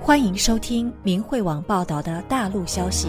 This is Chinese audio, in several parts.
欢迎收听明慧网报道的大陆消息。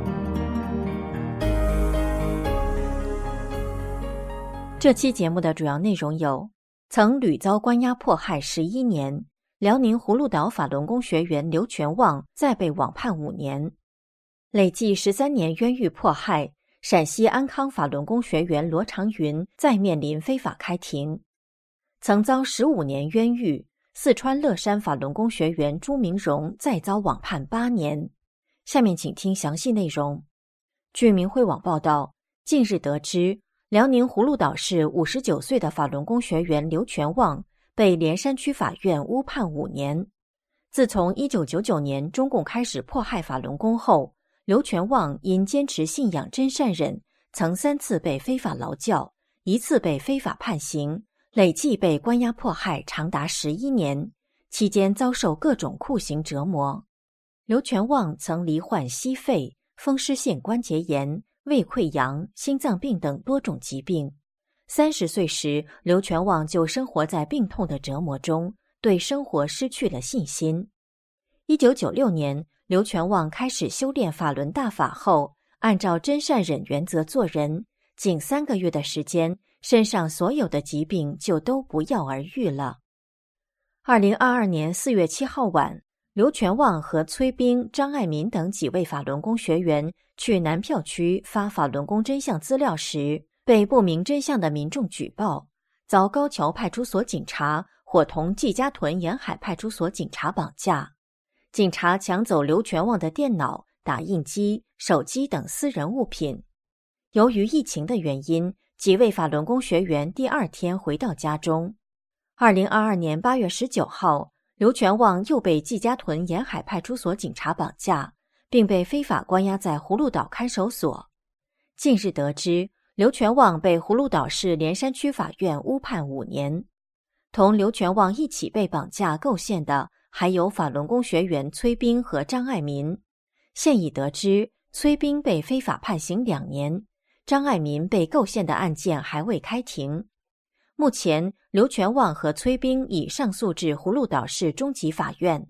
这期节目的主要内容有：曾屡遭关押迫害11年，辽宁葫芦岛法轮功学员刘全旺再被网判5年；累计13年冤狱迫害，陕西安康法轮功学员罗长云再面临非法开庭；曾遭15年冤狱，四川乐山法轮功学员朱明荣再遭网判8年。下面请听详细内容。据明慧网报道，近日得知，辽宁葫芦岛市59岁的法轮功学员刘全旺被莲山区法院误判5年。自从1999年中共开始迫害法轮功后，刘全旺因坚持信仰真善忍，曾3次被非法劳教，1次被非法判刑，累计被关押迫害长达11年，期间遭受各种酷刑折磨。刘全旺曾罹患矽肺、风湿性关节炎、胃溃疡、心脏病等多种疾病。30岁时，刘全旺就生活在病痛的折磨中，对生活失去了信心。1996年，刘全旺开始修炼法轮大法后，按照真善忍原则做人，仅3个月的时间，身上所有的疾病就都不药而愈了。2022年4月7号晚，刘全旺和崔斌、张爱民等几位法轮功学员去南票区发法轮功真相资料时，被不明真相的民众举报，遭高桥派出所警察伙同季家屯沿海派出所警察绑架。警察抢走刘全旺的电脑、打印机、手机等私人物品。由于疫情的原因，几位法轮功学员第2天回到家中。2022年8月19号，刘全旺又被季家屯沿海派出所警察绑架，并被非法关押在葫芦岛看守所。近日得知，刘全旺被葫芦岛市莲山区法院误判5年。同刘全旺一起被绑架构陷的还有法轮功学员崔斌和张爱民。现已得知，崔斌被非法判刑2年，张爱民被构陷的案件还未开庭。目前，刘全旺和崔斌已上诉至葫芦岛市中级法院。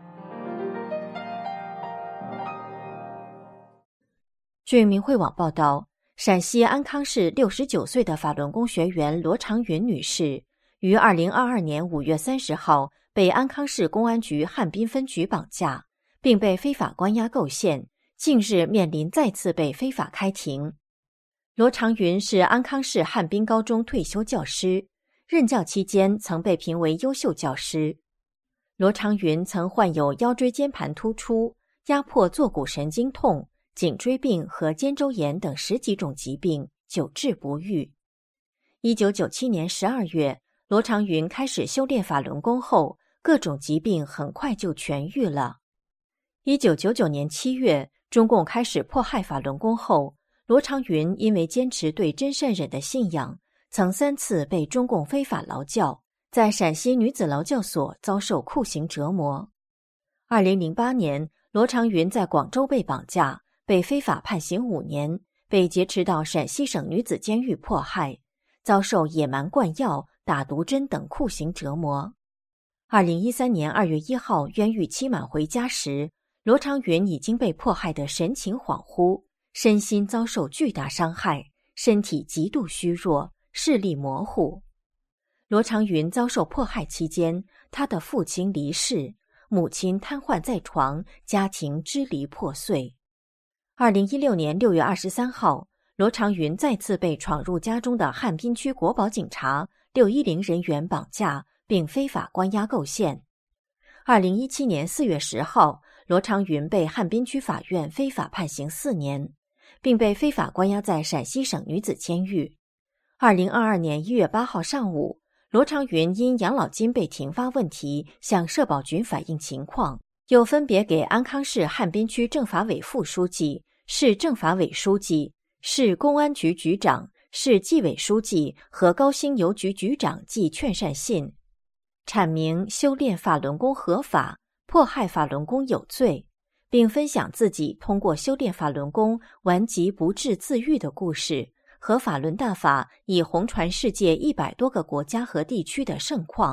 据明慧网报道，陕西安康市69岁的法轮功学员罗长云女士，于2022年5月30号被安康市公安局汉滨分局绑架，并被非法关押构陷，近日面临再次被非法开庭。罗长云是安康市汉滨高中退休教师，任教期间曾被评为优秀教师。罗长云曾患有腰椎间盘突出、压迫坐骨神经痛、颈椎病和肩周炎等10几种疾病，久治不愈。1997年12月，罗长云开始修炼法轮功后，各种疾病很快就痊愈了。1999年7月，中共开始迫害法轮功后，罗长云因为坚持对真善忍的信仰，曾3次被中共非法劳教，在陕西女子劳教所遭受酷刑折磨。2008年，罗长云在广州被绑架，被非法判刑5年，被劫持到陕西省女子监狱迫害，遭受野蛮灌药、打毒针等酷刑折磨。2013年2月1号冤狱期满回家时，罗长云已经被迫害得神情恍惚，身心遭受巨大伤害，身体极度虚弱，视力模糊。罗长云遭受迫害期间，他的父亲离世，母亲瘫痪在床，家庭支离破碎。2016年6月23号，罗长云再次被闯入家中的汉滨区国保警察610人员绑架，并非法关押构陷。2017年4月10号，罗长云被汉滨区法院非法判刑4年，并被非法关押在陕西省女子监狱。2022年1月8号上午，罗长云因养老金被停发问题向社保局反映情况，又分别给安康市汉滨区政法委副书记、市政法委书记、市公安局局长、市纪委书记和高新邮局局长寄劝善信，阐明修炼法轮功合法，迫害法轮功有罪，并分享自己通过修炼法轮功顽疾不治自愈的故事和法轮大法已红传世界100多个国家和地区的盛况，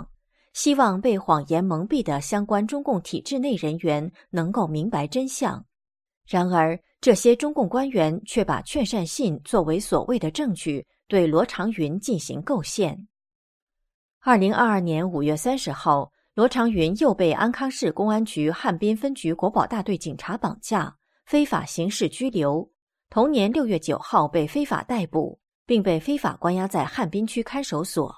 希望被谎言蒙蔽的相关中共体制内人员能够明白真相。然而，这些中共官员却把劝善信作为所谓的证据，对罗长云进行构陷。2022年5月30号，罗长云又被安康市公安局汉滨分局国保大队警察绑架，非法刑事拘留。同年6月9号被非法逮捕，并被非法关押在汉滨区看守所。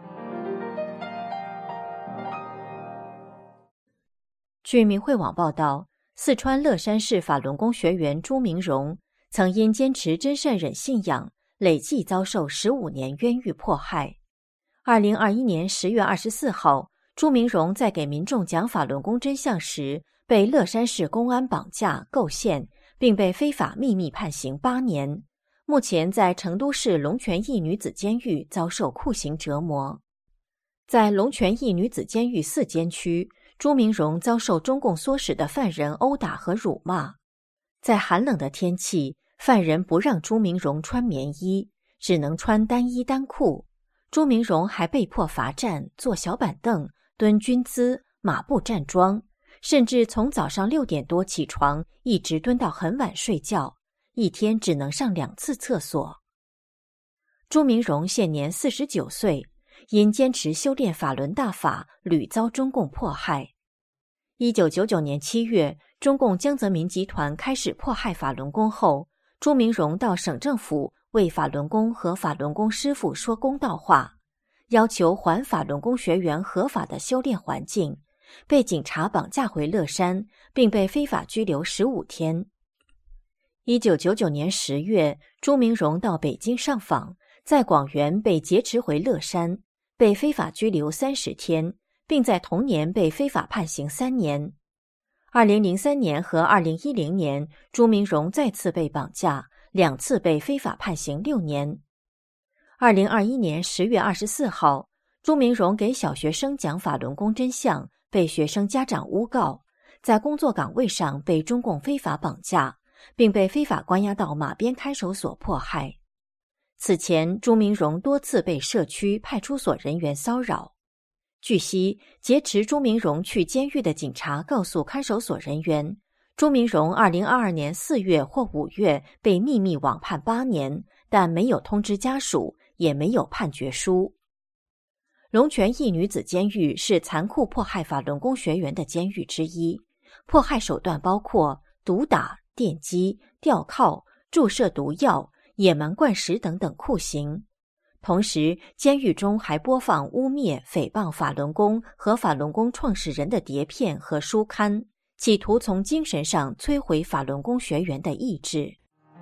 据明慧网报道，四川乐山市法轮功学员朱明荣曾因坚持真善忍信仰，累计遭受15年冤狱迫害。2021年10月24号，朱明荣在给民众讲法轮功真相时，被乐山市公安绑架构陷，并被非法秘密判刑8年。目前在成都市龙泉驿女子监狱遭受酷刑折磨。在龙泉驿女子监狱4监区，朱明荣遭受中共唆使的犯人殴打和辱骂。在寒冷的天气，犯人不让朱明荣穿棉衣，只能穿单衣单裤。朱明荣还被迫罚站、坐小板凳、蹲军姿、马步站桩，甚至从早上6点多起床，一直蹲到很晚睡觉，一天只能上2次厕所。朱明荣现年49岁，因坚持修炼法轮大法，屡遭中共迫害。1999年7月，中共江泽民集团开始迫害法轮功后，朱明荣到省政府为法轮功和法轮功师父说公道话，要求还法轮功学员合法的修炼环境，被警察绑架回乐山，并被非法拘留15天。1999年10月，朱明荣到北京上访，在广元被劫持回乐山，被非法拘留30天，并在同年被非法判刑3年。2003年和2010年，朱明荣再次被绑架，2次被非法判刑6年。2021年10月24号，朱明荣给小学生讲法轮功真相，被学生家长诬告，在工作岗位上被中共非法绑架，并被非法关押到马边看守所迫害。此前，朱明荣多次被社区派出所人员骚扰。据悉，劫持朱明荣去监狱的警察告诉看守所人员，朱明荣2022年4月或5月被秘密网判8年，但没有通知家属，也没有判决书。龙泉驿女子监狱是残酷迫害法轮功学员的监狱之一，迫害手段包括毒打、电击、吊铐、注射毒药、野蛮灌食等等酷刑。同时，监狱中还播放污蔑、诽谤法轮功和法轮功创始人的碟片和书刊，企图从精神上摧毁法轮功学员的意志。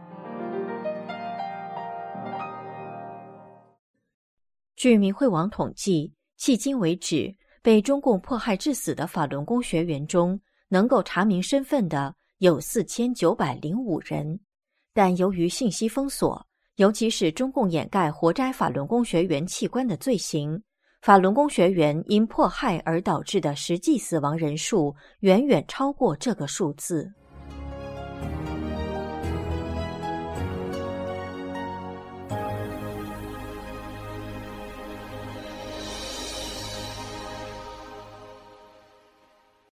据明慧网统计，迄今为止，被中共迫害致死的法轮功学员中，能够查明身份的有4905人，但由于信息封锁，尤其是中共掩盖活摘法轮功学员器官的罪行，法轮功学员因迫害而导致的实际死亡人数远远超过这个数字。